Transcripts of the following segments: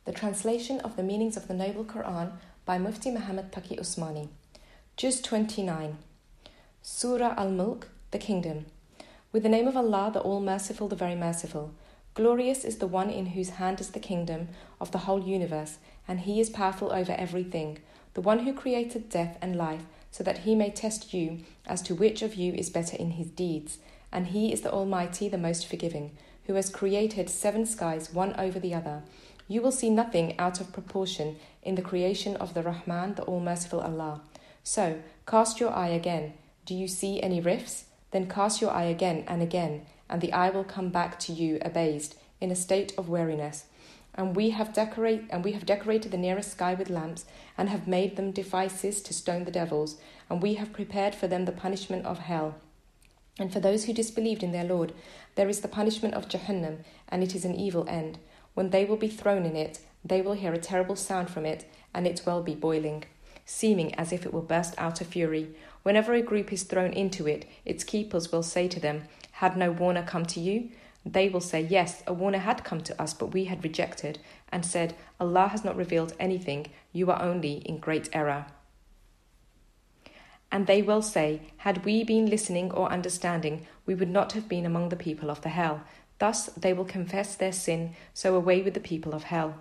The translation of the meanings of the Noble Quran by Mufti Muhammad Taqi Usmani. Juz 29. Surah Al-Mulk, the Kingdom. With the name of Allah, the All-Merciful, the Very Merciful. Glorious is the one in whose hand is the kingdom of the whole universe, and he is powerful over everything, the one who created death and life, so that he may test you as to which of you is better in his deeds. And he is the Almighty, the most forgiving, who has created 7 skies, one over the other. You will see nothing out of proportion in the creation of the Rahman, the All-Merciful Allah. So, cast your eye again. Do you see any rifts? Then cast your eye again, and the eye will come back to you abased, in a state of weariness. And we have decorated the nearest sky with lamps, and have made them devices to stone the devils, and we have prepared for them the punishment of hell. And for those who disbelieved in their Lord, there is the punishment of Jahannam, and it is an evil end. When they will be thrown in it, they will hear a terrible sound from it, and it will be boiling, seeming as if it will burst out of fury. Whenever a group is thrown into it, its keepers will say to them, "Had no warner come to you?" They will say, "Yes, a warner had come to us, but we had rejected, and said, Allah has not revealed anything, you are only in great error." And they will say, "Had we been listening or understanding, we would not have been among the people of the hell." Thus they will confess their sin, so away with the people of hell.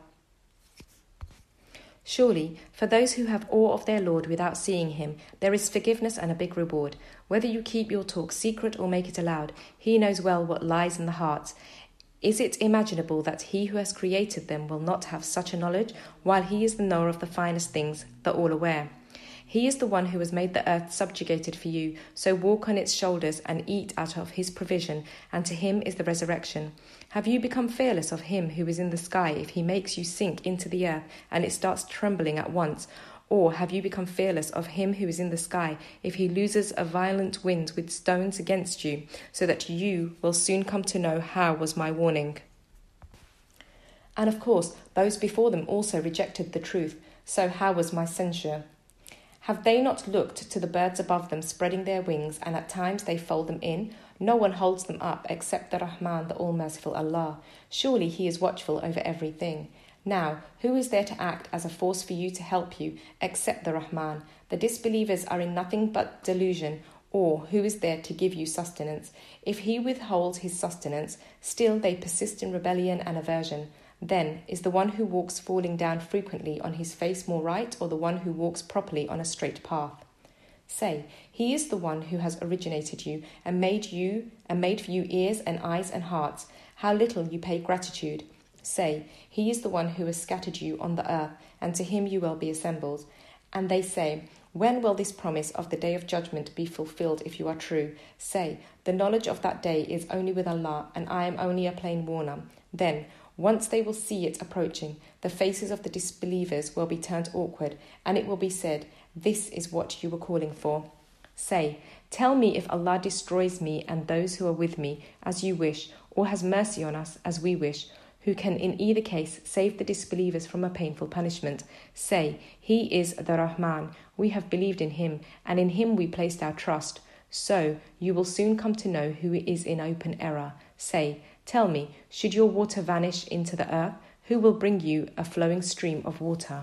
Surely, for those who have awe of their Lord without seeing him, there is forgiveness and a big reward. Whether you keep your talk secret or make it aloud, he knows well what lies in the hearts. Is it imaginable that he who has created them will not have such a knowledge, while he is the knower of the finest things, the all-aware? He is the one who has made the earth subjugated for you, so walk on its shoulders and eat out of his provision, and to him is the resurrection. Have you become fearless of him who is in the sky if he makes you sink into the earth and it starts trembling at once? Or have you become fearless of him who is in the sky if he loses a violent wind with stones against you, so that you will soon come to know how was my warning? And of course, those before them also rejected the truth, so how was my censure? Have they not looked to the birds above them spreading their wings, and at times they fold them in? No one holds them up except the Rahman, the All-Merciful Allah. Surely he is watchful over everything. Now, who is there to act as a force for you to help you except the Rahman? The disbelievers are in nothing but delusion. Or who is there to give you sustenance? If he withholds his sustenance, still they persist in rebellion and aversion. Then, is the one who walks falling down frequently on his face more right, or the one who walks properly on a straight path? Say, he is the one who has originated you and made for you ears and eyes and hearts. How little you pay gratitude. Say, he is the one who has scattered you on the earth, and to him you will be assembled. And they say, when will this promise of the day of judgment be fulfilled if you are true? Say, the knowledge of that day is only with Allah, and I am only a plain warner. Then, once they will see it approaching, the faces of the disbelievers will be turned awkward, and it will be said, "This is what you were calling for." Say, tell me if Allah destroys me and those who are with me as you wish, or has mercy on us as we wish, who can in either case save the disbelievers from a painful punishment. Say, he is the Rahman, we have believed in him, and in him we placed our trust. So you will soon come to know who is in open error. Say, tell me, should your water vanish into the earth, who will bring you a flowing stream of water?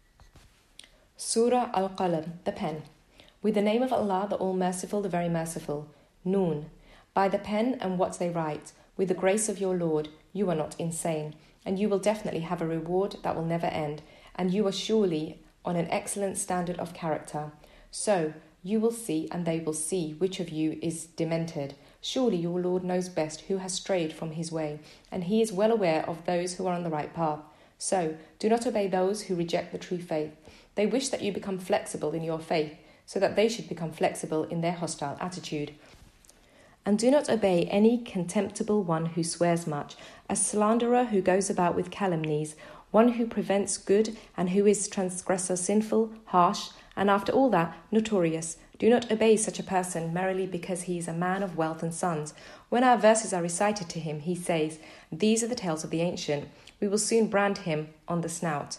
Surah Al-Qalam, the pen. With the name of Allah, the All-Merciful, the Very Merciful. Noon. By the pen and what they write, with the grace of your Lord, you are not insane, and you will definitely have a reward that will never end, and you are surely on an excellent standard of character. So, you will see and they will see which of you is demented. Surely your Lord knows best who has strayed from his way, and he is well aware of those who are on the right path. So, do not obey those who reject the true faith. They wish that you become flexible in your faith, so that they should become flexible in their hostile attitude. And do not obey any contemptible one who swears much, a slanderer who goes about with calumnies, one who prevents good and who is transgressor, sinful, harsh, and after all that, notorious. Do not obey such a person merely because he is a man of wealth and sons. When our verses are recited to him, he says, "These are the tales of the ancient. We will soon brand him on the snout."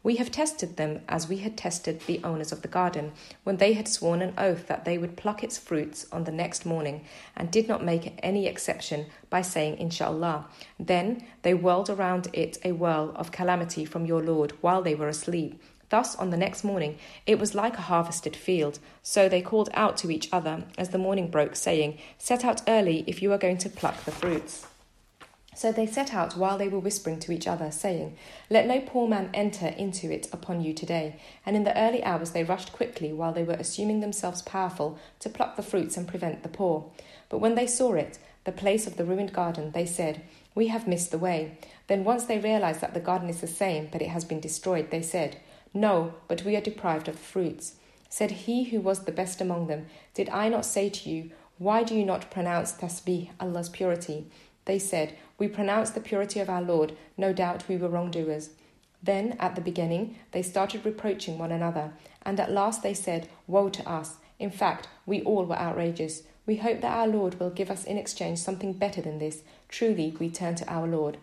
We have tested them as we had tested the owners of the garden, when they had sworn an oath that they would pluck its fruits on the next morning, and did not make any exception by saying, Inshallah. Then they whirled around it a whirl of calamity from your Lord while they were asleep. Thus, on the next morning, it was like a harvested field. So they called out to each other as the morning broke, saying, Set out early if you are going to pluck the fruits. So they set out while they were whispering to each other, saying, Let no poor man enter into it upon you today. And in the early hours they rushed quickly while they were assuming themselves powerful to pluck the fruits and prevent the poor. But when they saw it, the place of the ruined garden, they said, We have missed the way. Then once they realized that the garden is the same, but it has been destroyed, they said, No, but we are deprived of the fruits. Said he who was the best among them, Did I not say to you, Why do you not pronounce tasbih, Allah's purity? They said, We pronounce the purity of our Lord. No doubt we were wrongdoers. Then, at the beginning, they started reproaching one another, and at last they said, Woe to us! In fact, we all were outrageous. We hope that our Lord will give us in exchange something better than this. Truly, we turn to our Lord.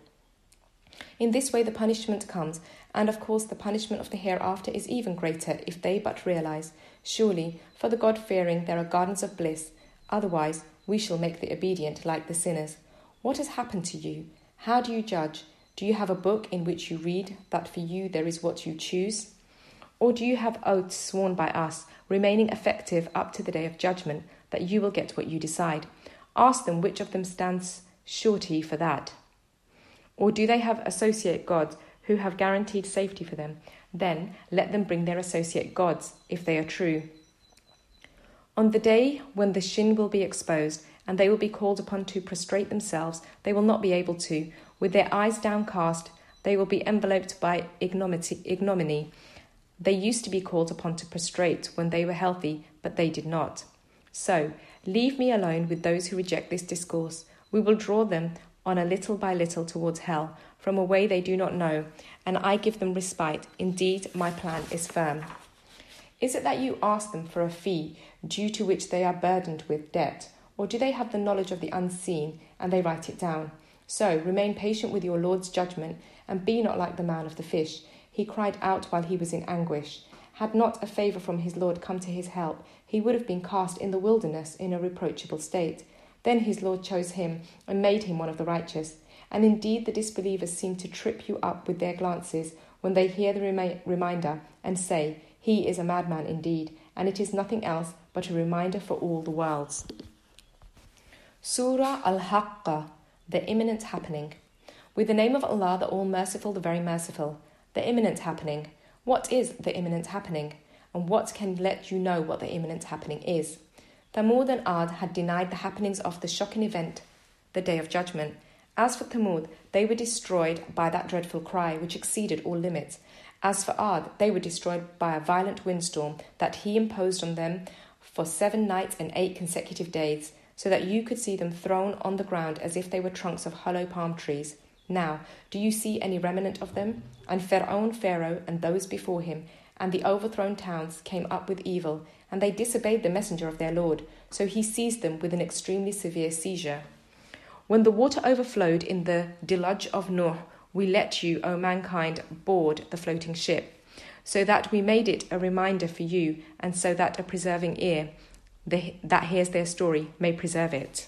In this way the punishment comes, and of course the punishment of the hereafter is even greater if they but realize. Surely, for the God-fearing there are gardens of bliss. Otherwise, we shall make the obedient like the sinners. What has happened to you? How do you judge? Do you have a book in which you read that for you there is what you choose? Or do you have oaths sworn by us, remaining effective up to the day of judgment, that you will get what you decide? Ask them which of them stands surety for that. Or do they have associate gods who have guaranteed safety for them? Then let them bring their associate gods, if they are true. On the day when the shin will be exposed, and they will be called upon to prostrate themselves, they will not be able to. With their eyes downcast, they will be enveloped by ignominy. They used to be called upon to prostrate when they were healthy, but they did not. So, leave me alone with those who reject this discourse. We will draw them on a little by little towards hell, from a way they do not know, and I give them respite. Indeed, my plan is firm. Is it that you ask them for a fee, due to which they are burdened with debt? Or do they have the knowledge of the unseen, and they write it down? So remain patient with your Lord's judgment, and be not like the man of the fish. He cried out while he was in anguish. Had not a favour from his Lord come to his help, he would have been cast in the wilderness in a reproachable state. Then his Lord chose him, and made him one of the righteous. And indeed the disbelievers seem to trip you up with their glances, when they hear the reminder, and say, He is a madman indeed, and it is nothing else but a reminder for all the worlds. Surah Al-Haqqa, the imminent happening. With the name of Allah, the All-Merciful, the Very Merciful. The imminent happening. What is the imminent happening? And what can let you know what the imminent happening is? Thamud and Ad had denied the happenings of the shocking event, the Day of Judgment. As for Thamud, they were destroyed by that dreadful cry, which exceeded all limits. As for Ad, they were destroyed by a violent windstorm that he imposed on them for 7 nights and 8 consecutive days, so that you could see them thrown on the ground as if they were trunks of hollow palm trees. Now, do you see any remnant of them? And Pharaoh, and those before him, and the overthrown towns came up with evil, and they disobeyed the messenger of their Lord, so he seized them with an extremely severe seizure. When the water overflowed in the deluge of Nuh, we let you, O mankind, board the floating ship, so that we made it a reminder for you, and so that a preserving ear that hears their story may preserve it.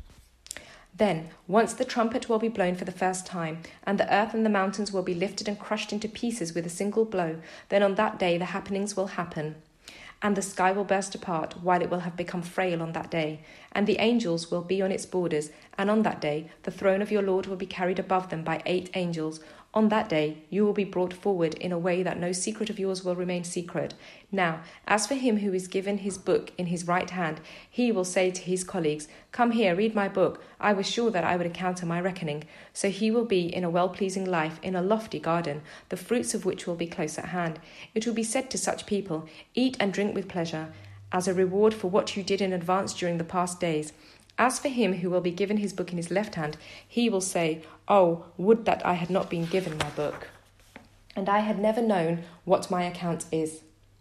Then, once the trumpet will be blown for the first time, and the earth and the mountains will be lifted and crushed into pieces with a single blow, then on that day the happenings will happen. And the sky will burst apart, while it will have become frail on that day, and the angels will be on its borders, and on that day the throne of your Lord will be carried above them by 8 angels. On that day you will be brought forward in a way that no secret of yours will remain secret. Now, as for him who is given his book in his right hand, he will say to his colleagues, Come here, read my book. I was sure that I would encounter my reckoning. So he will be in a well-pleasing life, in a lofty garden, the fruits of which will be close at hand. It will be said to such people, Eat and drink with pleasure, as a reward for what you did in advance during the past days. As for him who will be given his book in his left hand, he will say, Oh, would that I had not been given my book, and I had never known what my account is.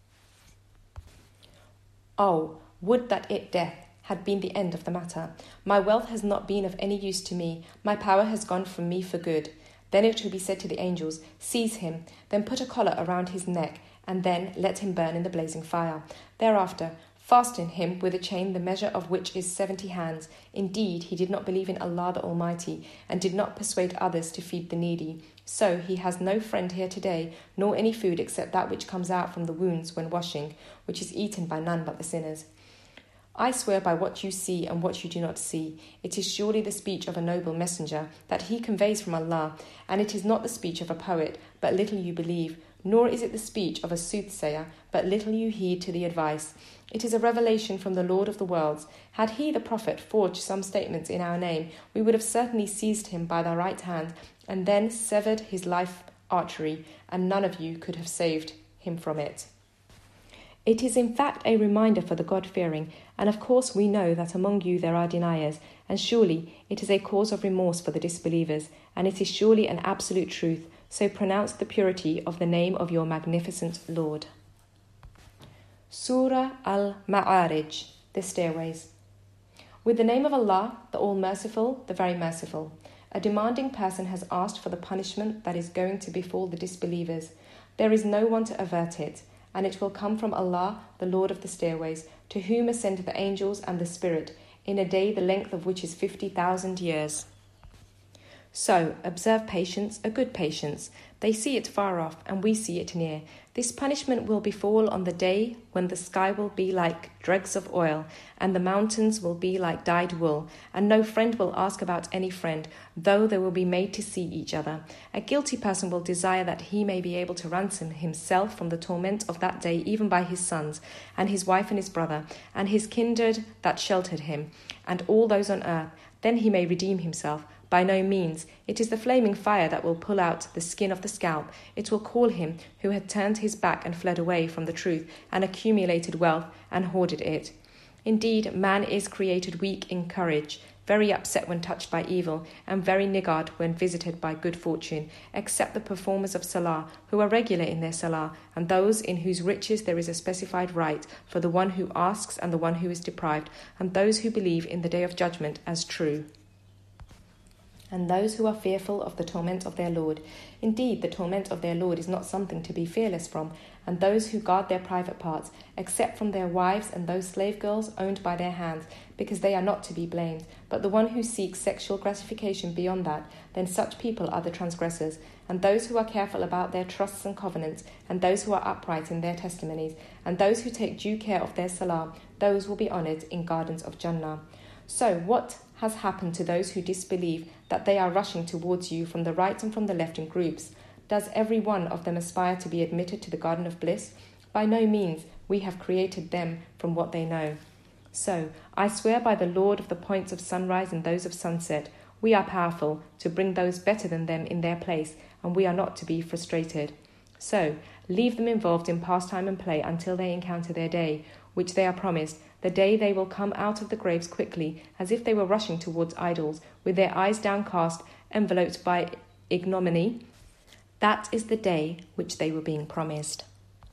Oh, would that death had been the end of the matter. My wealth has not been of any use to me. My power has gone from me for good. Then it will be said to the angels, "Seize him, then put a collar around his neck, and then let him burn in the blazing fire. Thereafter, fasten him with a chain the measure of which is 70 hands. Indeed, he did not believe in Allah the Almighty, and did not persuade others to feed the needy. So he has no friend here today, nor any food except that which comes out from the wounds when washing, which is eaten by none but the sinners. I swear by what you see and what you do not see. It is surely the speech of a noble messenger that he conveys from Allah, and it is not the speech of a poet, but little you believe, nor is it the speech of a soothsayer, but little you heed to the advice. It is a revelation from the Lord of the worlds. Had he, the Prophet, forged some statements in our name, we would have certainly seized him by the right hand, and then severed his life artery, and none of you could have saved him from it. It is in fact a reminder for the God-fearing, and of course we know that among you there are deniers, and surely it is a cause of remorse for the disbelievers, and it is surely an absolute truth, so pronounce the purity of the name of your magnificent Lord. Surah Al-Ma'arij, the Stairways. With the name of Allah, the All-Merciful, the Very Merciful. A demanding person has asked for the punishment that is going to befall the disbelievers. There is no one to avert it, and it will come from Allah, the Lord of the Stairways, to whom ascend the angels and the Spirit, in a day the length of which is 50,000 years. So, observe patience, a good patience. They see it far off, and we see it near. This punishment will befall on the day when the sky will be like dregs of oil, and the mountains will be like dyed wool, and no friend will ask about any friend, though they will be made to see each other. A guilty person will desire that he may be able to ransom himself from the torment of that day, even by his sons, and his wife and his brother, and his kindred that sheltered him, and all those on earth. Then he may redeem himself. By no means. It is the flaming fire that will pull out the skin of the scalp. It will call him who had turned his back and fled away from the truth, and accumulated wealth and hoarded it. Indeed, man is created weak in courage, very upset when touched by evil, and very niggard when visited by good fortune, except the performers of salah, who are regular in their salah, and those in whose riches there is a specified right for the one who asks and the one who is deprived, and those who believe in the day of judgment as true. And those who are fearful of the torment of their Lord. Indeed, the torment of their Lord is not something to be fearless from, and those who guard their private parts, except from their wives and those slave girls owned by their hands, because they are not to be blamed. But the one who seeks sexual gratification beyond that, then such people are the transgressors, and those who are careful about their trusts and covenants, and those who are upright in their testimonies, and those who take due care of their salah, those will be honoured in gardens of Jannah. So what has happened to those who disbelieve, that they are rushing towards you from the right and from the left in groups? Does every one of them aspire to be admitted to the garden of bliss? By no means. We have created them from what they know. So, I swear by the Lord of the points of sunrise and those of sunset, we are powerful to bring those better than them in their place, and we are not to be frustrated. So, leave them involved in pastime and play until they encounter their day, which they are promised, the day they will come out of the graves quickly, as if they were rushing towards idols, with their eyes downcast, enveloped by ignominy. That is the day which they were being promised.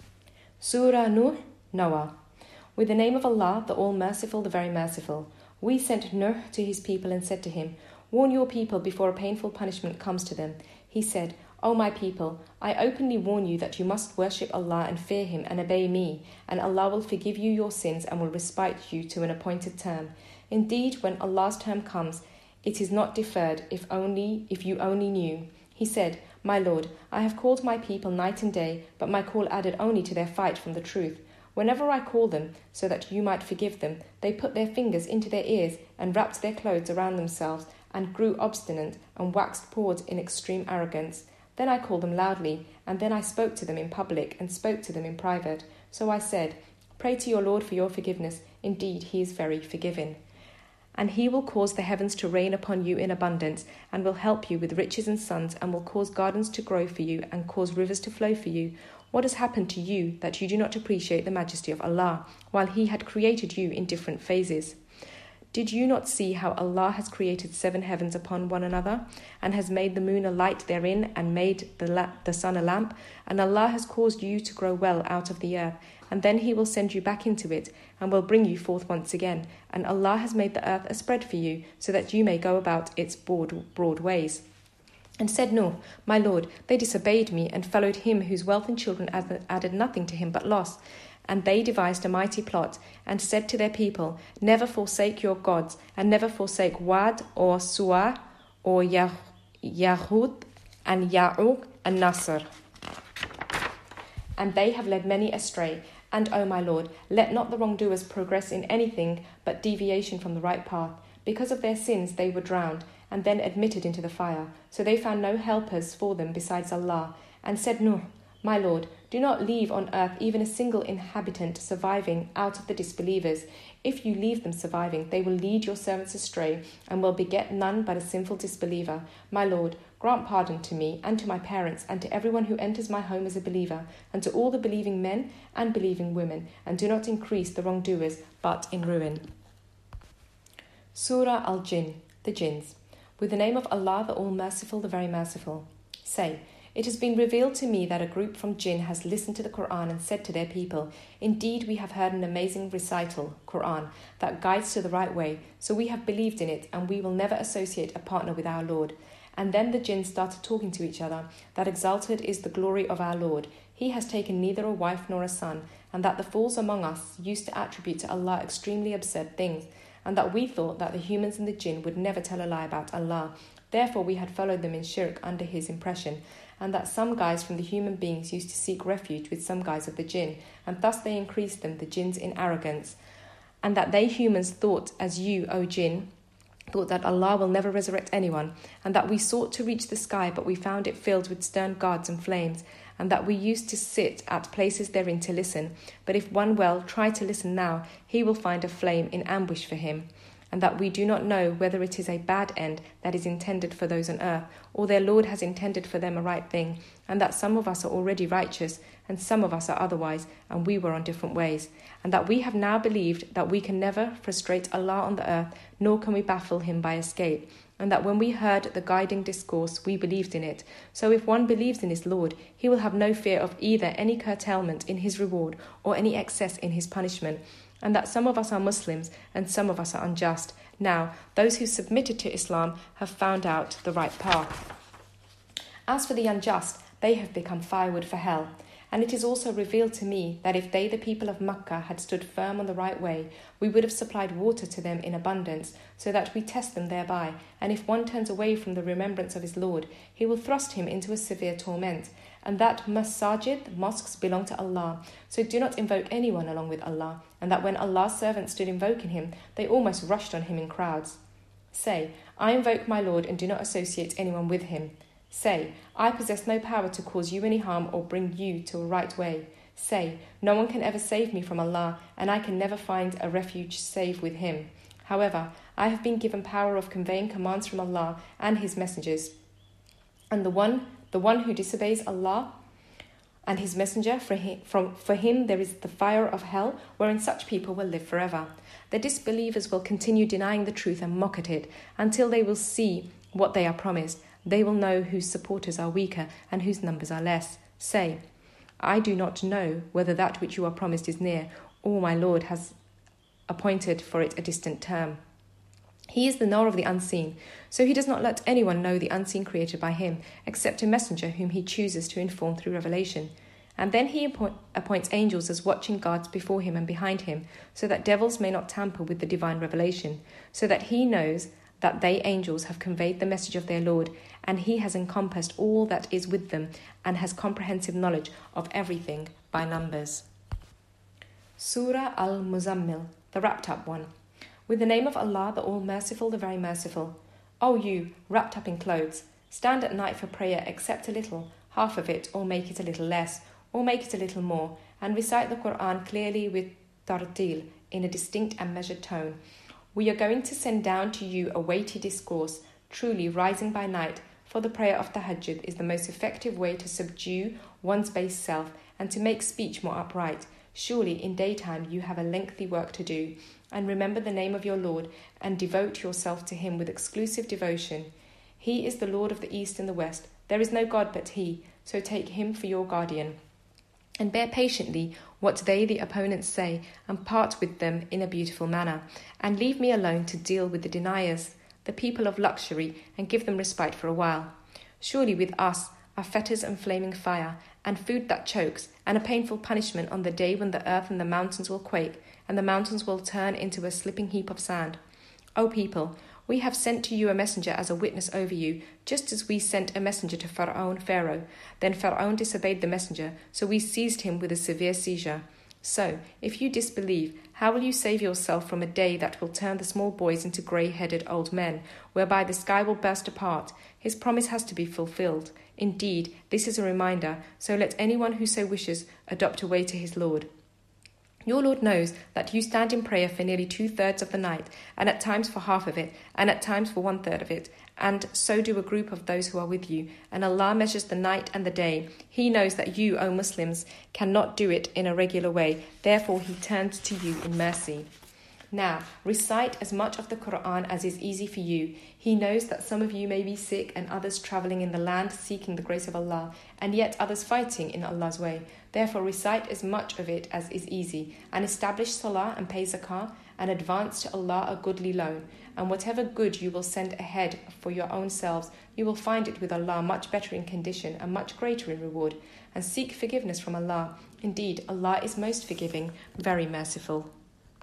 Surah Nuh, Noah. With the name of Allah, the All-Merciful, the Very Merciful. We sent Nuh to his people and said to him, "Warn your people before a painful punishment comes to them." He said, "O my people, I openly warn you that you must worship Allah and fear Him and obey me, and Allah will forgive you your sins and will respite you to an appointed term. Indeed, when Allah's term comes, it is not deferred if you only knew." He said, "My Lord, I have called my people night and day, but my call added only to their fight from the truth. Whenever I call them, so that you might forgive them, they put their fingers into their ears and wrapped their clothes around themselves and grew obstinate and waxed poor in extreme arrogance. Then I called them loudly, and then I spoke to them in public and spoke to them in private. So I said, pray to your Lord for your forgiveness. Indeed, He is very forgiving. And He will cause the heavens to rain upon you in abundance, and will help you with riches and sons, and will cause gardens to grow for you, and cause rivers to flow for you. What has happened to you that you do not appreciate the majesty of Allah, while He had created you in different phases? Did you not see how Allah has created 7 heavens upon one another, and has made the moon a light therein, and made the sun a lamp? And Allah has caused you to grow well out of the earth, and then He will send you back into it, and will bring you forth once again. And Allah has made the earth a spread for you, so that you may go about its broad ways. And said Nuh, my Lord, they disobeyed me and followed him whose wealth and children added nothing to him but loss. And they devised a mighty plot, and said to their people, never forsake your gods, and never forsake Wad or Suwa or Yahud and Ya'uq and Nasr. And they have led many astray. And, O my Lord, let not the wrongdoers progress in anything but deviation from the right path. Because of their sins they were drowned, and then admitted into the fire. So they found no helpers for them besides Allah. And said Nuh, my Lord, do not leave on earth even a single inhabitant surviving out of the disbelievers. If you leave them surviving, they will lead your servants astray, and will beget none but a sinful disbeliever. My Lord, grant pardon to me, and to my parents, and to everyone who enters my home as a believer, and to all the believing men and believing women, and do not increase the wrongdoers, but in ruin. Surah Al-Jinn, the Jinns. With the name of Allah, the All-Merciful, the Very Merciful. Say, it has been revealed to me that a group from Jinn has listened to the Quran and said to their people, indeed, we have heard an amazing recital, Quran, that guides to the right way, so we have believed in it, and we will never associate a partner with our Lord. And then the Jinn started talking to each other, that exalted is the glory of our Lord. He has taken neither a wife nor a son, and that the fools among us used to attribute to Allah extremely absurd things, and that we thought that the humans and the Jinn would never tell a lie about Allah. Therefore we had followed them in shirk under his impression, and that some guys from the human beings used to seek refuge with some guys of the Jinn, and thus they increased them, the Jinns, in arrogance. And that they humans thought, as you, O Jinn, thought that Allah will never resurrect anyone, and that we sought to reach the sky, but we found it filled with stern guards and flames, and that we used to sit at places therein to listen. But if one will try to listen now, he will find a flame in ambush for him. And that we do not know whether it is a bad end that is intended for those on earth, or their Lord has intended for them a right thing, and that some of us are already righteous, and some of us are otherwise, and we were on different ways. And that we have now believed that we can never frustrate Allah on the earth, nor can we baffle him by escape. And that when we heard the guiding discourse, we believed in it. So if one believes in his Lord, he will have no fear of either any curtailment in his reward or any excess in his punishment. And that some of us are Muslims and some of us are unjust. Now, those who submitted to Islam have found out the right path. As for the unjust, they have become firewood for hell. And it is also revealed to me that if they, the people of Makkah, had stood firm on the right way, we would have supplied water to them in abundance, so that we test them thereby. And if one turns away from the remembrance of his Lord, he will thrust him into a severe torment. And that masajid, mosques, belong to Allah. So do not invoke anyone along with Allah. And that when Allah's servants stood invoking him, they almost rushed on him in crowds. Say, I invoke my Lord and do not associate anyone with him. Say, I possess no power to cause you any harm or bring you to a right way. Say, no one can ever save me from Allah, and I can never find a refuge save with him. However, I have been given power of conveying commands from Allah and his messengers. And the one who disobeys Allah and his messenger, for him there is the fire of hell, wherein such people will live forever. The disbelievers will continue denying the truth and mock at it, until they will see what they are promised. They will know whose supporters are weaker and whose numbers are less. Say, I do not know whether that which you are promised is near, or my Lord has appointed for it a distant term. He is the knower of the unseen, so he does not let anyone know the unseen created by him, except a messenger whom he chooses to inform through revelation. And then he appoints angels as watching guards before him and behind him, so that devils may not tamper with the divine revelation, so that he knows that they angels have conveyed the message of their Lord, and he has encompassed all that is with them, and has comprehensive knowledge of everything by numbers. Surah Al-Muzammil, the wrapped-up one. With the name of Allah, the All-Merciful, the Very Merciful. O you, wrapped up in clothes, stand at night for prayer, except a little, half of it, or make it a little less, or make it a little more, and recite the Quran clearly with tartil, in a distinct and measured tone. We are going to send down to you a weighty discourse. Truly, rising by night for the prayer of tahajjud is the most effective way to subdue one's base self and to make speech more upright. Surely, in daytime you have a lengthy work to do. And remember the name of your Lord and devote yourself to him with exclusive devotion. He is the Lord of the East and the West. There is no God but he, so take him for your guardian. And bear patiently what they, the opponents, say, and part with them in a beautiful manner. And leave me alone to deal with the deniers, the people of luxury, and give them respite for a while. Surely with us are fetters and flaming fire, and food that chokes, and a painful punishment on the day when the earth and the mountains will quake, and the mountains will turn into a slipping heap of sand. O people, we have sent to you a messenger as a witness over you, just as we sent a messenger to Pharaoh. Then Pharaoh disobeyed the messenger, so we seized him with a severe seizure. So, if you disbelieve, how will you save yourself from a day that will turn the small boys into grey-headed old men, whereby the sky will burst apart? His promise has to be fulfilled. Indeed, this is a reminder, so let anyone who so wishes adopt a way to his Lord. Your Lord knows that you stand in prayer for nearly 2/3 of the night, and at times for half of it, and at times for 1/3 of it, and so do a group of those who are with you. And Allah measures the night and the day. He knows that you, O Muslims, cannot do it in a regular way. Therefore, He turns to you in mercy. Now, recite as much of the Quran as is easy for you. He knows that some of you may be sick and others travelling in the land seeking the grace of Allah, and yet others fighting in Allah's way. Therefore, recite as much of it as is easy, and establish salah and pay zakah, and advance to Allah a goodly loan. And whatever good you will send ahead for your own selves, you will find it with Allah much better in condition and much greater in reward. And seek forgiveness from Allah. Indeed, Allah is most forgiving, very merciful.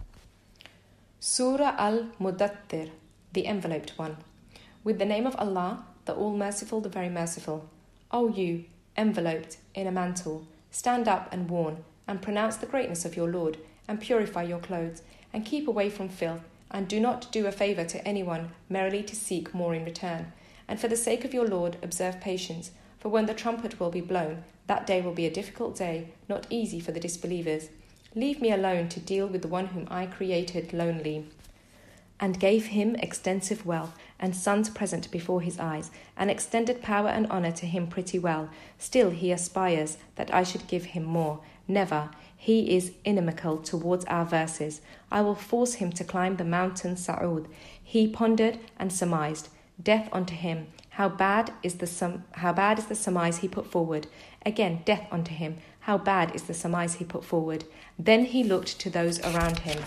Surah Al-Mudattir, the enveloped one. With the name of Allah, the All-Merciful, the Very Merciful. O you, enveloped in a mantle, stand up and warn, and pronounce the greatness of your Lord, and purify your clothes, and keep away from filth, and do not do a favour to anyone merely to seek more in return. And for the sake of your Lord, observe patience, for when the trumpet will be blown, that day will be a difficult day, not easy for the disbelievers. Leave me alone to deal with the one whom I created lonely, and gave him extensive wealth, and sons present before his eyes, and extended power and honour to him pretty well. Still he aspires that I should give him more. Never. He is inimical towards our verses. I will force him to climb the mountain Sa'ud. He pondered and surmised. Death unto him. How bad is the surmise he put forward. Again, death unto him. How bad is the surmise he put forward. Then he looked to those around him.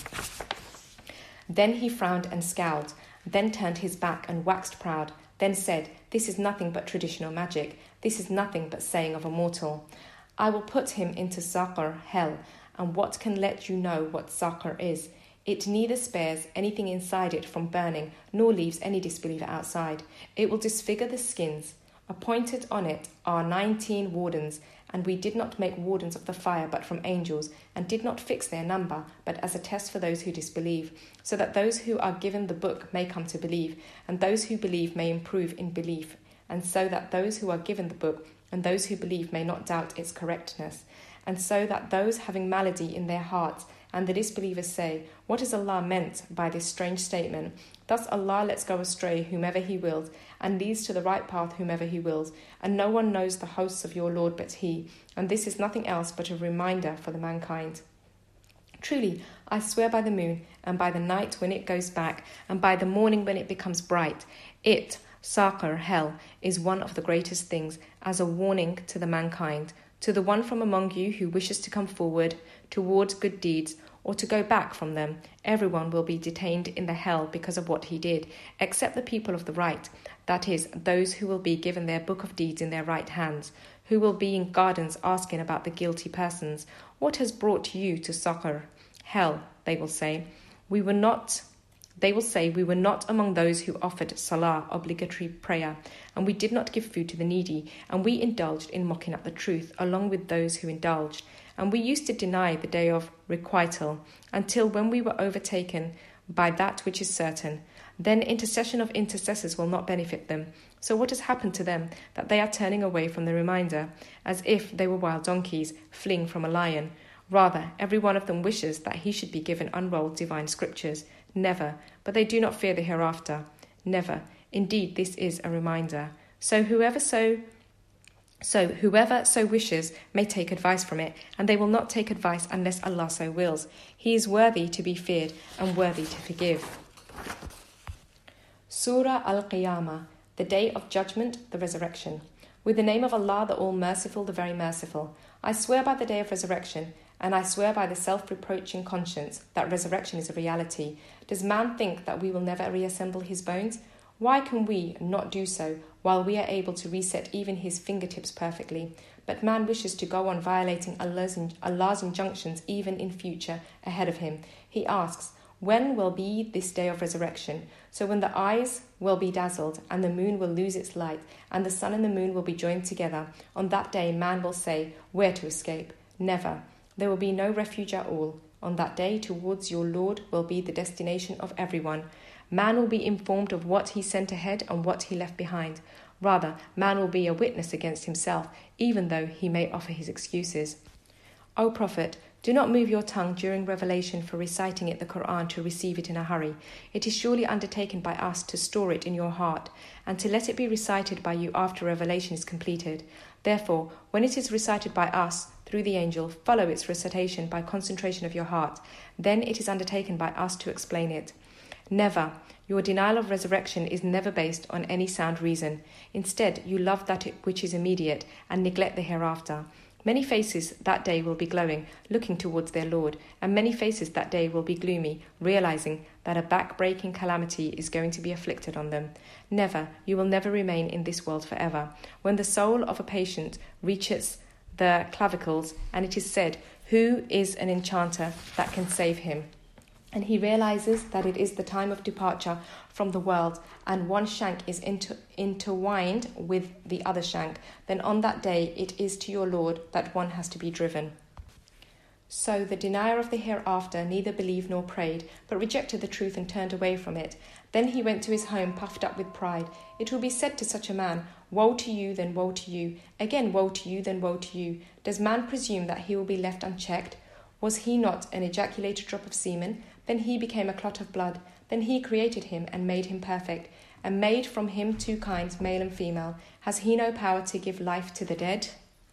Then he frowned and scowled. Then turned his back and waxed proud. Then said, This is nothing but traditional magic. This is nothing but saying of a mortal. I will put him into Saqar, hell, and what can let you know what Saqar is? It neither spares anything inside it from burning, nor leaves any disbeliever outside. It will disfigure the skins. Appointed on it are 19 wardens, and we did not make wardens of the fire but from angels, and did not fix their number, but as a test for those who disbelieve, so that those who are given the book may come to believe, and those who believe may improve in belief, and so that those who are given the book and those who believe may not doubt its correctness, and so that those having malady in their hearts and the disbelievers say, What has Allah meant by this strange statement? Thus Allah lets go astray whomever He wills, and leads to the right path whomever He wills, and no one knows the hosts of your Lord but He, and this is nothing else but a reminder for the mankind. Truly, I swear by the moon, and by the night when it goes back, and by the morning when it becomes bright. It, Saqar, hell, is one of the greatest things, as a warning to the mankind, to the one from among you who wishes to come forward towards good deeds, or to go back from them. Everyone will be detained in the hell because of what he did, except the people of the right, that is, those who will be given their book of deeds in their right hands, who will be in gardens asking about the guilty persons. What has brought you to Saqar? Hell, they will say. We were not among those who offered salah, obligatory prayer, and we did not give food to the needy, and we indulged in mocking at the truth, along with those who indulged. And we used to deny the day of requital, until when we were overtaken by that which is certain. Then intercession of intercessors will not benefit them. So what has happened to them, that they are turning away from the reminder, as if they were wild donkeys, fleeing from a lion? Rather, every one of them wishes that he should be given unrolled divine scriptures. Never, but they do not fear the hereafter. Never. Indeed, this is a reminder. So whoever so wishes may take advice from it, and they will not take advice unless Allah so wills. He is worthy to be feared and worthy to forgive. Surah Al-Qiyamah, the Day of Judgment, the Resurrection. With the name of Allah, the All-Merciful, the Very Merciful. I swear by the Day of Resurrection, and I swear by the self-reproaching conscience that resurrection is a reality. Does man think that we will never reassemble his bones? Why can we not do so while we are able to reset even his fingertips perfectly? But man wishes to go on violating Allah's injunctions even in future ahead of him. He asks, when will be this day of resurrection? So when the eyes will be dazzled, and the moon will lose its light, and the sun and the moon will be joined together, on that day man will say, where to escape? Never. There will be no refuge at all. On that day, towards your Lord will be the destination of everyone. Man will be informed of what he sent ahead and what he left behind. Rather, man will be a witness against himself, even though he may offer his excuses. O Prophet, do not move your tongue during revelation for reciting it the Quran to receive it in a hurry. It is surely undertaken by us to store it in your heart, and to let it be recited by you after revelation is completed. Therefore, when it is recited by us, through the angel, follow its recitation by concentration of your heart. Then it is undertaken by us to explain it. Never. Your denial of resurrection is never based on any sound reason. Instead, you love that which is immediate and neglect the hereafter. Many faces that day will be glowing, looking towards their Lord, and many faces that day will be gloomy, realizing that a back-breaking calamity is going to be afflicted on them. Never, you will never remain in this world forever. When the soul of a patient reaches the clavicles, and it is said, who is an enchanter that can save him? And he realizes that it is the time of departure from the world, and one shank is intertwined with the other shank, then on that day it is to your Lord that one has to be driven. So the denier of the hereafter neither believed nor prayed, but rejected the truth and turned away from it. Then he went to his home puffed up with pride. It will be said to such a man, woe to you, then woe to you. Again, woe to you, then woe to you. Does man presume that he will be left unchecked? Was he not an ejaculated drop of semen? Then he became a clot of blood. Then he created him and made him perfect, and made from him two kinds, male and female. Has he no power to give life to the dead?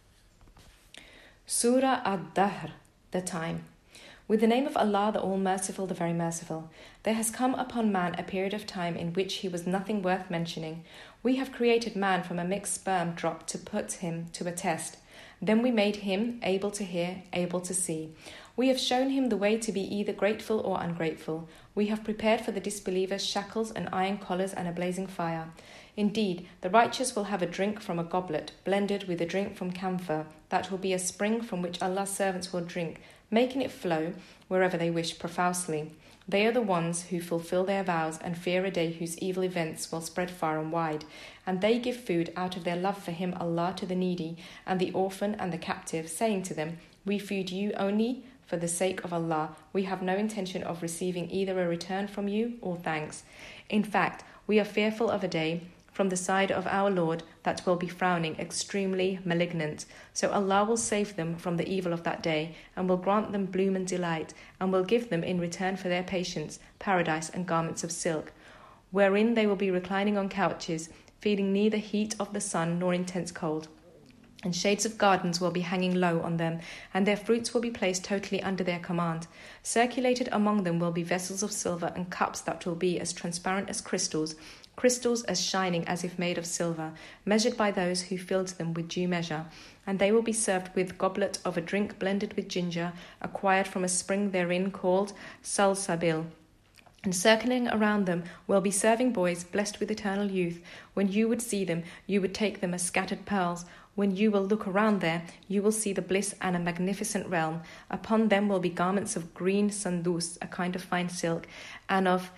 Surah Ad-Dahr, the time. With the name of Allah, the All-Merciful, the Very Merciful. There has come upon man a period of time in which he was nothing worth mentioning. We have created man from a mixed sperm drop to put him to a test. Then we made him able to hear, able to see. We have shown him the way to be either grateful or ungrateful. We have prepared for the disbelievers shackles and iron collars and a blazing fire. Indeed, the righteous will have a drink from a goblet, blended with a drink from camphor, that will be a spring from which Allah's servants will drink, making it flow wherever they wish profusely. They are the ones who fulfill their vows and fear a day whose evil events will spread far and wide. And they give food out of their love for him, Allah, to the needy and the orphan and the captive, saying to them, we feed you only for the sake of Allah. We have no intention of receiving either a return from you or thanks. In fact, we are fearful of a day from the side of our Lord that will be frowning, extremely malignant. So Allah will save them from the evil of that day, and will grant them bloom and delight, and will give them in return for their patience paradise and garments of silk, wherein they will be reclining on couches, feeling neither heat of the sun nor intense cold. And shades of gardens will be hanging low on them, and their fruits will be placed totally under their command. Circulated among them will be vessels of silver and cups that will be as transparent as crystals, crystals as shining as if made of silver, measured by those who filled them with due measure. And they will be served with goblet of a drink blended with ginger, acquired from a spring therein called Salsabil. And circling around them will be serving boys blessed with eternal youth. When you would see them, you would take them as scattered pearls. When you will look around there, you will see the bliss and a magnificent realm. Upon them will be garments of green sandus, a kind of fine silk, and of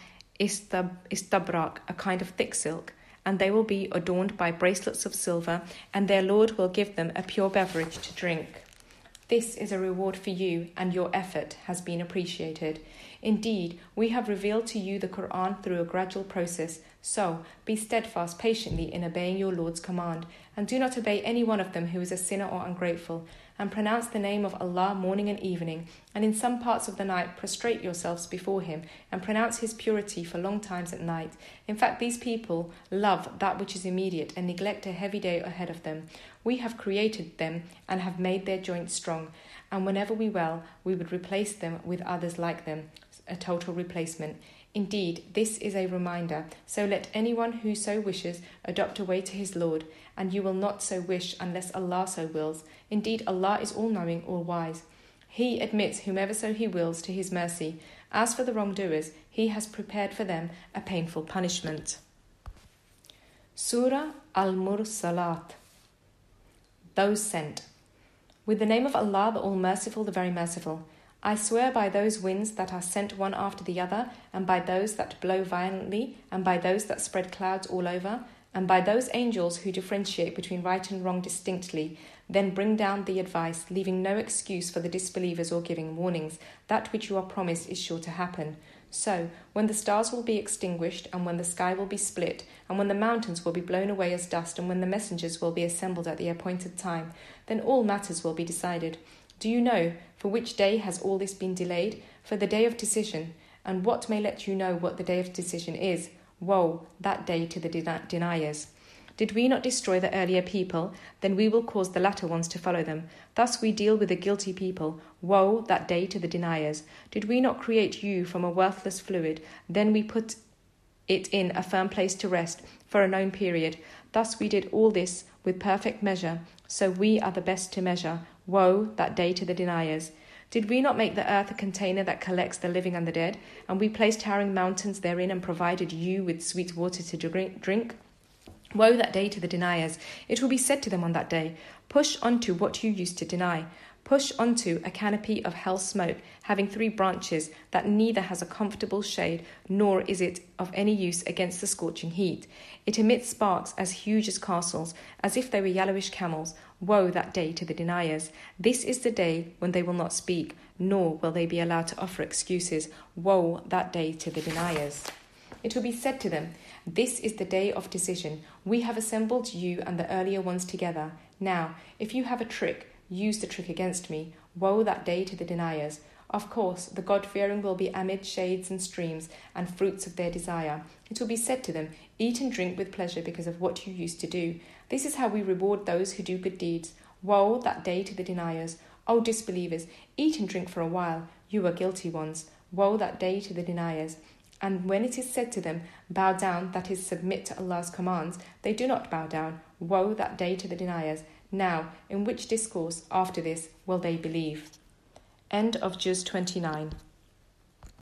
istabrak, a kind of thick silk. And they will be adorned by bracelets of silver, and their Lord will give them a pure beverage to drink. This is a reward for you, and your effort has been appreciated. Indeed, we have revealed to you the Quran through a gradual process. So, be steadfast patiently in obeying your Lord's command, and do not obey any one of them who is a sinner or ungrateful, and pronounce the name of Allah morning and evening, and in some parts of the night prostrate yourselves before him, and pronounce his purity for long times at night. In fact, these people love that which is immediate and neglect a heavy day ahead of them. We have created them and have made their joints strong, and whenever we will, we would replace them with others like them, a total replacement. Indeed, this is a reminder, so let anyone who so wishes adopt a way to his Lord, and you will not so wish unless Allah so wills. Indeed, Allah is all-knowing, all-wise. He admits whomever so he wills to his mercy. As for the wrongdoers, he has prepared for them a painful punishment. Surah Al-Mursalat. Those sent. With the name of Allah, the All-Merciful, the Very Merciful. I swear by those winds that are sent one after the other, and by those that blow violently, and by those that spread clouds all over, and by those angels who differentiate between right and wrong distinctly, then bring down the advice, leaving no excuse for the disbelievers or giving warnings. That which you are promised is sure to happen. So, when the stars will be extinguished, and when the sky will be split, and when the mountains will be blown away as dust, and when the messengers will be assembled at the appointed time, then all matters will be decided. Do you know for which day has all this been delayed? For the day of decision. And what may let you know what the day of decision is? Woe, that day to the deniers. Did we not destroy the earlier people? Then we will cause the latter ones to follow them. Thus we deal with the guilty people. Woe, that day to the deniers. Did we not create you from a worthless fluid? Then we put it in a firm place to rest for a known period. Thus we did all this with perfect measure. So we are the best to measure. Woe, that day to the deniers. Did we not make the earth a container that collects the living and the dead? And we placed towering mountains therein and provided you with sweet water to drink? Woe, that day to the deniers. It will be said to them on that day, push onto what you used to deny. Push onto a canopy of hell smoke, having 3 branches, that neither has a comfortable shade, nor is it of any use against the scorching heat. It emits sparks as huge as castles, as if they were yellowish camels. Woe, that day to the deniers. This is the day when they will not speak, nor will they be allowed to offer excuses. Woe, that day to the deniers. It will be said to them, this is the day of decision. We have assembled you and the earlier ones together. Now, if you have a trick, use the trick against me. Woe, that day to the deniers. Of course, the God-fearing will be amid shades and streams and fruits of their desire. It will be said to them, eat and drink with pleasure because of what you used to do. This is how we reward those who do good deeds. Woe, that day to the deniers. O disbelievers, eat and drink for a while. You are guilty ones. Woe, that day to the deniers. And when it is said to them, bow down, that is, submit to Allah's commands, they do not bow down. Woe, that day to the deniers. Now, in which discourse after this will they believe? End of Juz 29.